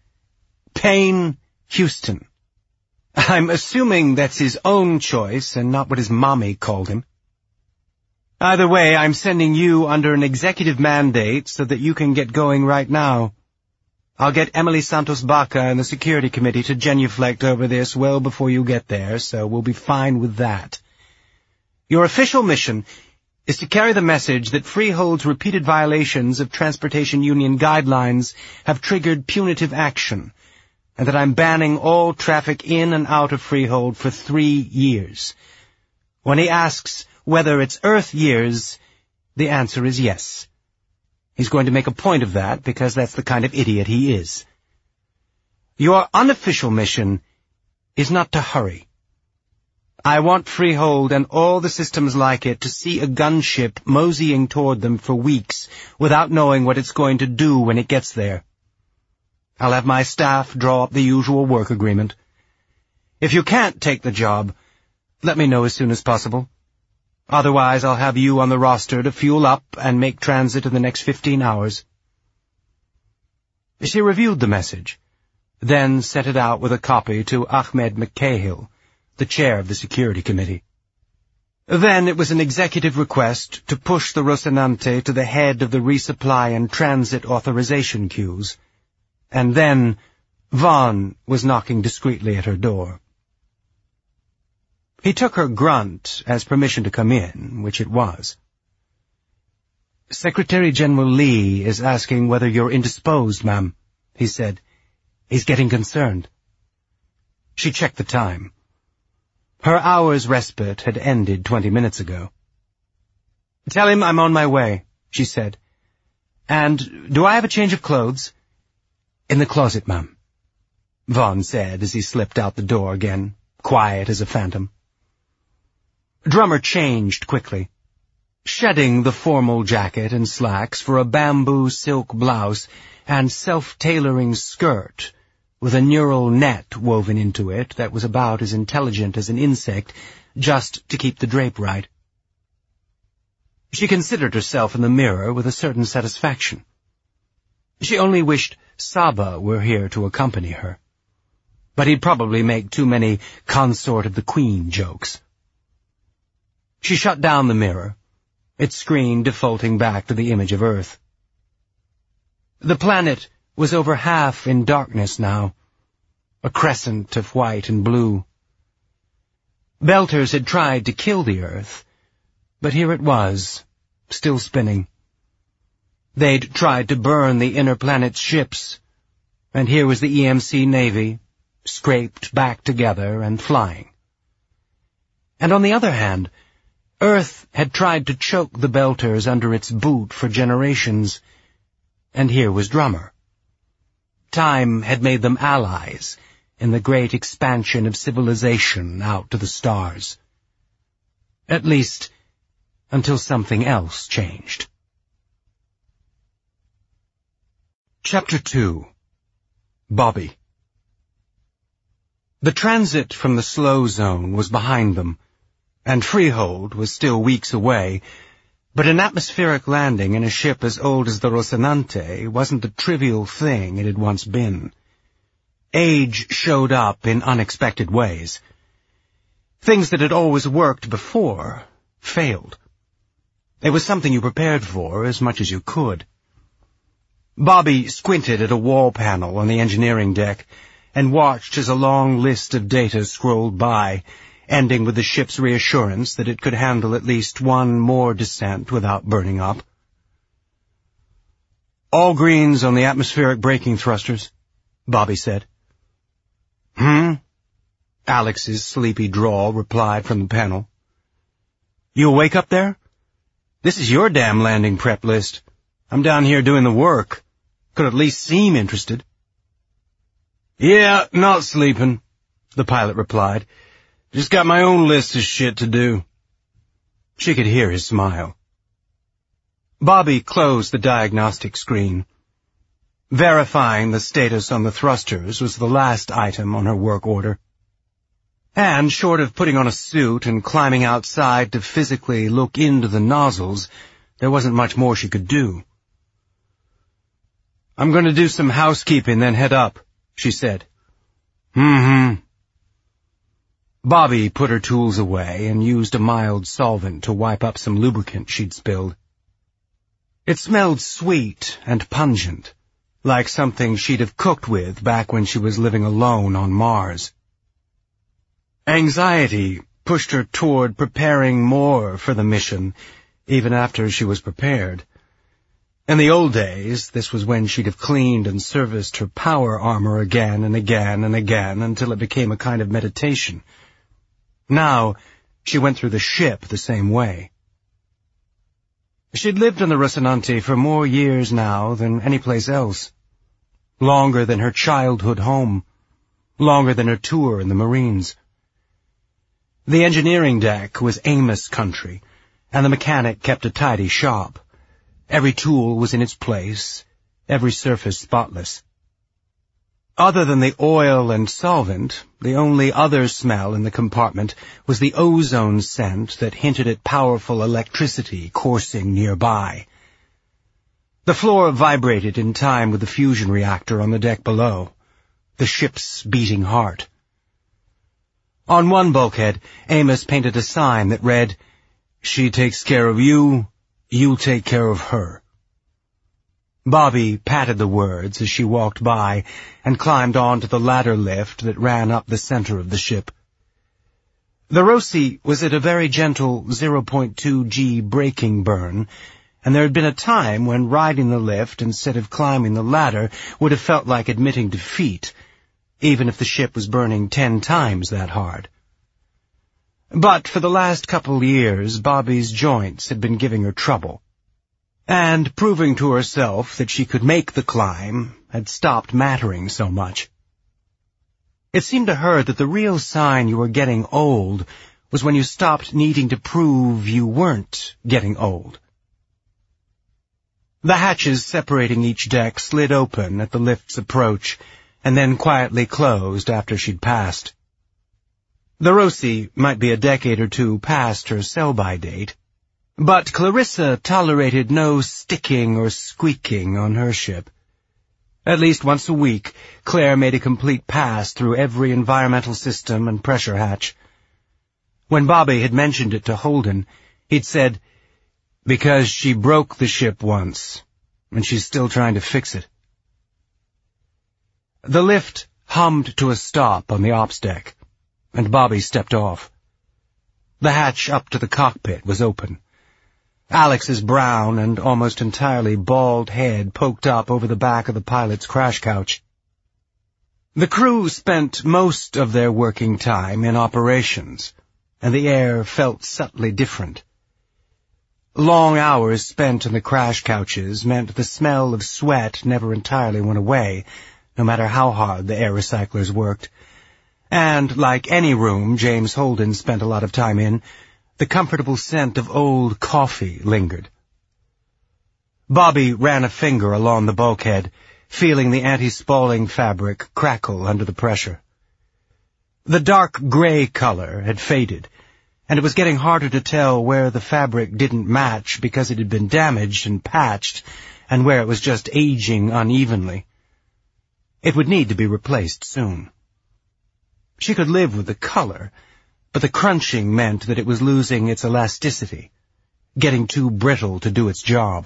"Payne Houston. I'm assuming that's his own choice and not what his mommy called him. Either way, I'm sending you under an executive mandate so that you can get going right now. I'll get Emily Santos-Baca and the security committee to genuflect over this well before you get there, so we'll be fine with that. Your official mission is to carry the message that Freehold's repeated violations of Transportation Union guidelines have triggered punitive action, and that I'm banning all traffic in and out of Freehold for three years. When he asks whether it's Earth years, the answer is yes. He's going to make a point of that because that's the kind of idiot he is. Your unofficial mission is not to hurry. I want Freehold and all the systems like it to see a gunship moseying toward them for weeks without knowing what it's going to do when it gets there. I'll have my staff draw up the usual work agreement. If you can't take the job, let me know as soon as possible. Otherwise, I'll have you on the roster to fuel up and make transit in the next fifteen hours. She reviewed the message, then sent it out with a copy to Ahmed McCahill, the chair of the security committee. Then it was an executive request to push the Rocinante to the head of the resupply and transit authorization queues, and then Vaughn was knocking discreetly at her door. He took her grunt as permission to come in, which it was. "Secretary General Lee is asking whether you're indisposed, ma'am," he said. "He's getting concerned." She checked the time. Her hour's respite had ended twenty minutes ago. "Tell him I'm on my way," she said. "And do I have a change of clothes?" "In the closet, ma'am," Vaughn said as he slipped out the door again, quiet as a phantom. Drummer changed quickly, shedding the formal jacket and slacks for a bamboo silk blouse and self-tailoring skirt with a neural net woven into it that was about as intelligent as an insect, just to keep the drape right. She considered herself in the mirror with a certain satisfaction. She only wished Saba were here to accompany her, but he'd probably make too many consort of the Queen jokes. She shut down the mirror, its screen defaulting back to the image of Earth. The planet was over half in darkness now, a crescent of white and blue. Belters had tried to kill the Earth, but here it was, still spinning. They'd tried to burn the inner planet's ships, and here was the E M C Navy, scraped back together and flying. And on the other hand, Earth had tried to choke the Belters under its boot for generations, and here was Drummer. Time had made them allies in the great expansion of civilization out to the stars. At least, until something else changed. Chapter two. Bobby. The transit from the slow zone was behind them, and Freehold was still weeks away, but an atmospheric landing in a ship as old as the Rocinante wasn't the trivial thing it had once been. Age showed up in unexpected ways. Things that had always worked before failed. It was something you prepared for as much as you could. Bobby squinted at a wall panel on the engineering deck and watched as a long list of data scrolled by, ending with the ship's reassurance that it could handle at least one more descent without burning up. "All greens on the atmospheric braking thrusters," Bobby said. "Hmm?" Alex's sleepy drawl replied from the panel. "You awake up there? This is your damn landing prep list. I'm down here doing the work. Could at least seem interested." "Yeah, not sleeping," the pilot replied. "Just got my own list of shit to do." She could hear his smile. Bobby closed the diagnostic screen. Verifying the status on the thrusters was the last item on her work order. And, short of putting on a suit and climbing outside to physically look into the nozzles, there wasn't much more she could do. "I'm going to do some housekeeping, then head up," she said. "Mm-hmm." Bobby put her tools away and used a mild solvent to wipe up some lubricant she'd spilled. It smelled sweet and pungent, like something she'd have cooked with back when she was living alone on Mars. Anxiety pushed her toward preparing more for the mission, even after she was prepared. In the old days, this was when she'd have cleaned and serviced her power armor again and again and again until it became a kind of meditation. Now, she went through the ship the same way. She'd lived on the Rocinante for more years now than any place else. Longer than her childhood home. Longer than her tour in the Marines. The engineering deck was Amos country, and the mechanic kept a tidy shop. Every tool was in its place, every surface spotless. Other than the oil and solvent, the only other smell in the compartment was the ozone scent that hinted at powerful electricity coursing nearby. The floor vibrated in time with the fusion reactor on the deck below, the ship's beating heart. On one bulkhead, Amos painted a sign that read, "She takes care of you, you'll take care of her." Bobby patted the words as she walked by and climbed onto the ladder lift that ran up the center of the ship. The Roci was at a very gentle zero point two G braking burn, and there had been a time when riding the lift instead of climbing the ladder would have felt like admitting defeat, even if the ship was burning ten times that hard. But for the last couple years, Bobby's joints had been giving her trouble, and proving to herself that she could make the climb had stopped mattering so much. It seemed to her that the real sign you were getting old was when you stopped needing to prove you weren't getting old. The hatches separating each deck slid open at the lift's approach, and then quietly closed after she'd passed. The Roci might be a decade or two past her sell-by date, but Clarissa tolerated no sticking or squeaking on her ship. At least once a week, Claire made a complete pass through every environmental system and pressure hatch. When Bobby had mentioned it to Holden, he'd said, "Because she broke the ship once, and she's still trying to fix it." The lift hummed to a stop on the ops deck, and Bobby stepped off. The hatch up to the cockpit was open. Alex's brown and almost entirely bald head poked up over the back of the pilot's crash couch. The crew spent most of their working time in operations, and the air felt subtly different. Long hours spent in the crash couches meant the smell of sweat never entirely went away, no matter how hard the air recyclers worked. And, like any room James Holden spent a lot of time in, the comfortable scent of old coffee lingered. Bobby ran a finger along the bulkhead, feeling the anti-spalling fabric crackle under the pressure. The dark gray color had faded, and it was getting harder to tell where the fabric didn't match because it had been damaged and patched, and where it was just aging unevenly. It would need to be replaced soon. She could live with the color, but the crunching meant that it was losing its elasticity, getting too brittle to do its job.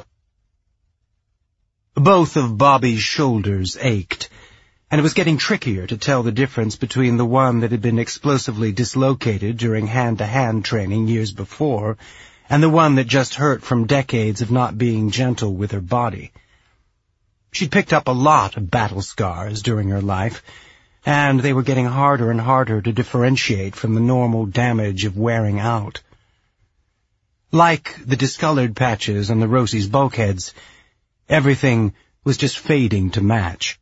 Both of Bobby's shoulders ached, and it was getting trickier to tell the difference between the one that had been explosively dislocated during hand-to-hand training years before and the one that just hurt from decades of not being gentle with her body. She'd picked up a lot of battle scars during her life, and they were getting harder and harder to differentiate from the normal damage of wearing out. Like the discolored patches on the Rosie's bulkheads, everything was just fading to match.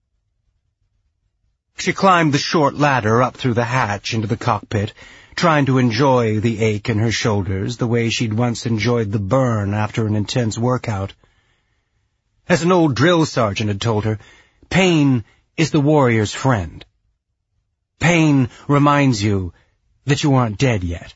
She climbed the short ladder up through the hatch into the cockpit, trying to enjoy the ache in her shoulders the way she'd once enjoyed the burn after an intense workout. As an old drill sergeant had told her, pain is the warrior's friend. Pain reminds you that you aren't dead yet.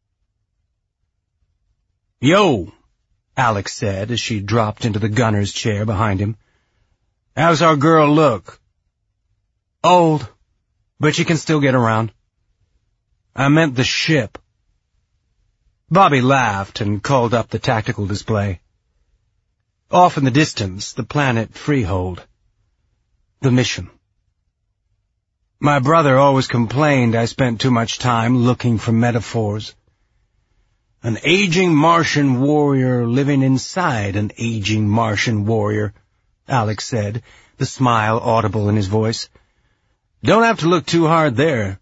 "Yo," Alex said as she dropped into the gunner's chair behind him. "How's our girl look?" "Old, but she can still get around." "I meant the ship." Bobby laughed and called up the tactical display. Off in the distance, the planet Freehold. The mission. "My brother always complained I spent too much time looking for metaphors. An aging Martian warrior living inside an aging Martian warrior," Alex said, the smile audible in his voice. "Don't have to look too hard there."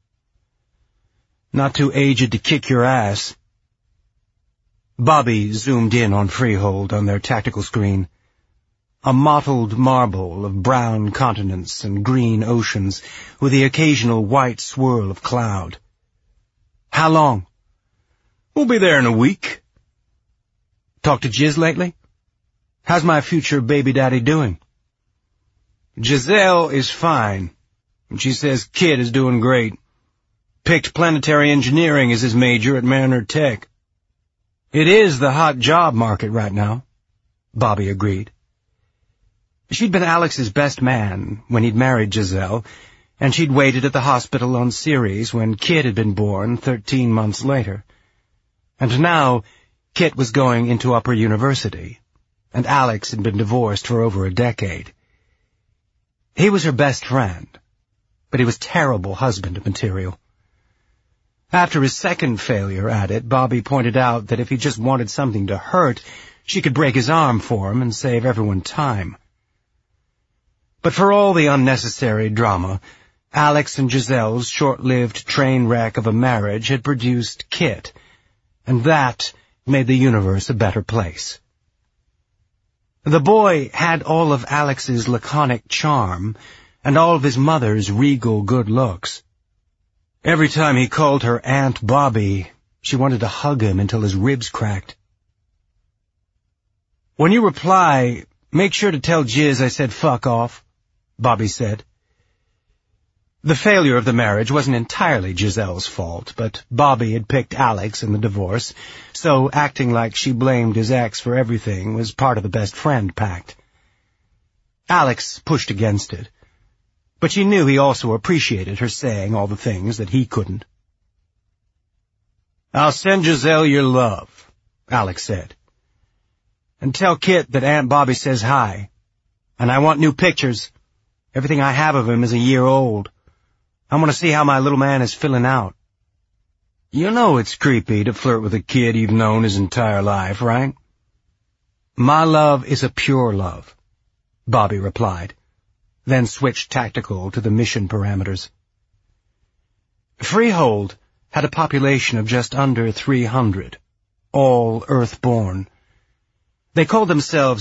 "Not too aged to kick your ass." Bobby zoomed in on Freehold on their tactical screen. A mottled marble of brown continents and green oceans with the occasional white swirl of cloud. "How long?" "We'll be there in a week." "Talked to Jiz lately? How's my future baby daddy doing?" "Giselle is fine. She says Kid is doing great. Picked planetary engineering as his major at Mariner Tech." "It is the hot job market right now," Bobby agreed. She'd been Alex's best man when he'd married Giselle, and she'd waited at the hospital on Ceres when Kit had been born thirteen months later. And now Kit was going into upper university, and Alex had been divorced for over a decade. He was her best friend, but he was terrible husband material. After his second failure at it, Bobby pointed out that if he just wanted something to hurt, she could break his arm for him and save everyone time. But for all the unnecessary drama, Alex and Giselle's short-lived train wreck of a marriage had produced Kit, and that made the universe a better place. The boy had all of Alex's laconic charm and all of his mother's regal good looks. Every time he called her Aunt Bobby, she wanted to hug him until his ribs cracked. "When you reply, make sure to tell Jiz I said fuck off," Bobby said. The failure of the marriage wasn't entirely Giselle's fault, but Bobby had picked Alex in the divorce, so acting like she blamed his ex for everything was part of the best friend pact. Alex pushed against it, but she knew he also appreciated her saying all the things that he couldn't. "I'll send Giselle your love," Alex said. "And tell Kit that Aunt Bobby says hi. And I want new pictures. Everything I have of him is a year old. I want to see how my little man is filling out." "You know it's creepy to flirt with a kid you've known his entire life, right?" "My love is a pure love," Bobby replied, then switched tactical to the mission parameters. Freehold had a population of just under three hundred, all earth-born. They called themselves